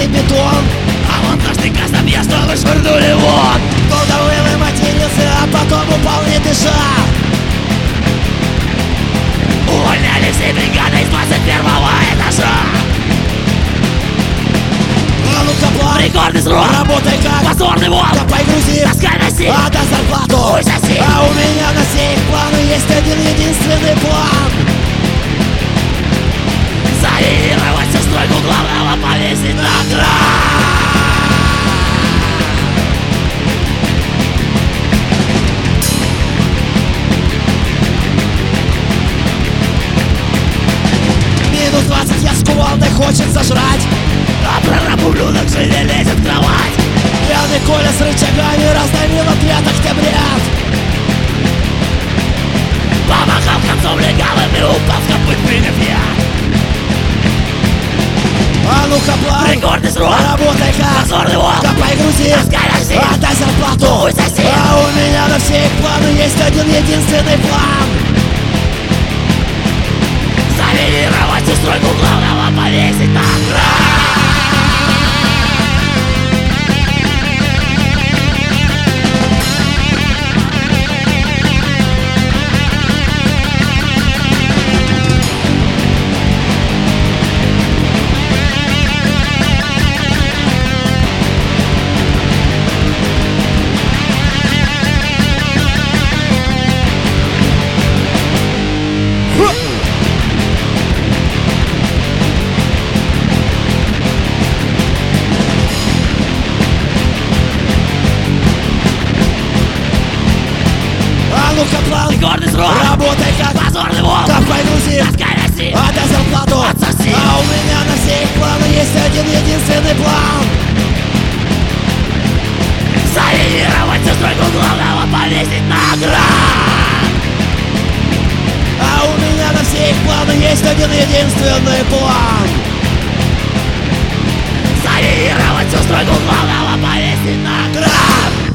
и бетон. А монтажника забья, чтобы швырнули вон. Долго выл и матерился, а потом упал не дыша. Увольняли все бригады из 21-го этажа. А ну-ка, план, Рекордный срок, работай как позорный вол. копай, грузи, Таскай, носи, отдай зарплату. хуй соси. А у меня на все их планы есть один единственный план. Санировать всю стройку, главного повесить на кран. Минус 20 я с кувалдой хочется жрать. А прораб ублюдок же не лезет в кровать. Пьяный Коля с рычагами раздавил ответ октябрят. Помахал концом легавым и упал в копытный пьян. А ну-ка, план, Рекордный срок, работай как позорный вол. копай, грузи, Таскай, носи, отдай зарплату. хуй соси. А у меня на все их планы есть один единственный план. Санировать всю стройку, главного повесить на кран. А ну-ка, план, Рекордный срок, работай как позорный вол. копай, грузи, Таскай, носи, отдай зарплату. отсоси. А у меня на все их планы есть один единственный план. Санировать всю стройку, главного повесить на кран. А у меня на все их планы есть один единственный план. Санировать всю стройку, главного повесить на кран.